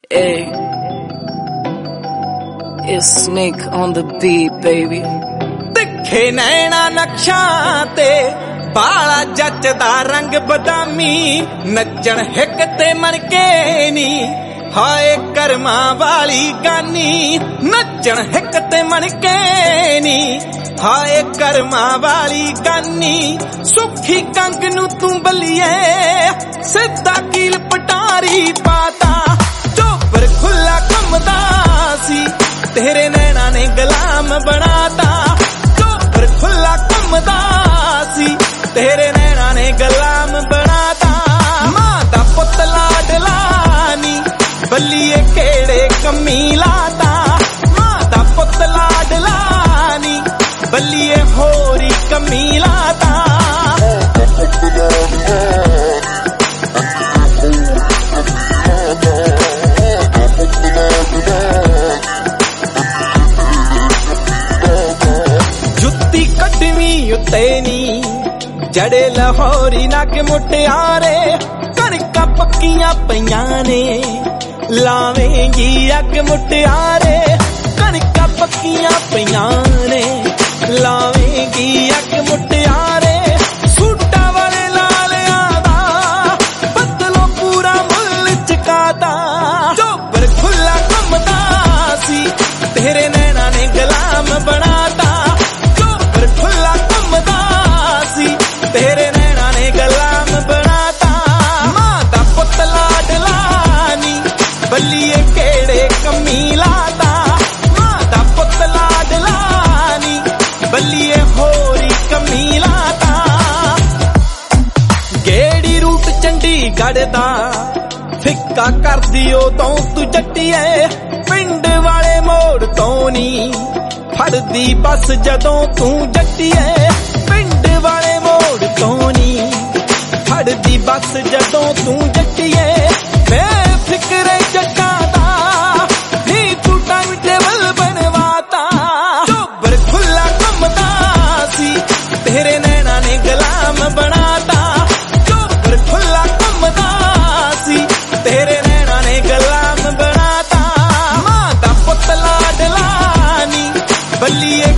Hey, it's Snake on the beat, baby. तिखे नैना नक्शां ते बाला जचदा रंग बदामी नचण हिक ते मनके नी हाय कर्मा वाली गानी नचण हिक ते मनके नी हाय कर्मा वाली गानी सुखी कंग नू तू बलिए सिद्धा कील पटारी पाता चोपर खुला कमदा सी तेरे नैना ने गुलाम बनाता चोपर खुला कमदा सी तेरे नैना ने गुलाम बनाता मां दा पुत लाडलानी बल्लिए केड़े कमी लाता मां दा पुत लाडलानी बल्लिए होरी कमी लाता जुत्ती कटवी उत्ते नी जड़े लाहौरी नग मुटियारे कणकां पक्कियां पईयां ने लावेंगी अग मुटियारे कणकां पक्कियां पईयां ने लावेंगी अग मुटियारे सूटा वाले लालियां दा बदलो पूरा मुल चकाता चोपर खुला कमदा सी तेरे नैना ने गुलाम बनाता चोपर खुला कमदा सी तेरे नैना ने गुलाम बनाता मां दा पुत लाडलानी बल्लिए केड़े कमी लाता मां दा पुत लाडलानी बल्लिए होरी कमी लाता गेड़ी रूट चंडीगढ़ दा फिक्का कर दियो तो तू जट्टिए पिंड वाले मोड़ तो नी फड़दी बस जदों तू जट्टिए पिंड वाले मोड़ तो नी फड़दी बस जदों तू जट्टिए बेफिक्रे जट्टां दा नी तू टाइम टेबल बनवाता चोबर खुला कमदा सी तेरे नैना ने गुलाम बनाता चोबर खुला कमदा सी तेरे नैना ने गुलाम बनाता मां दा पुत लाडलानी बल्लिए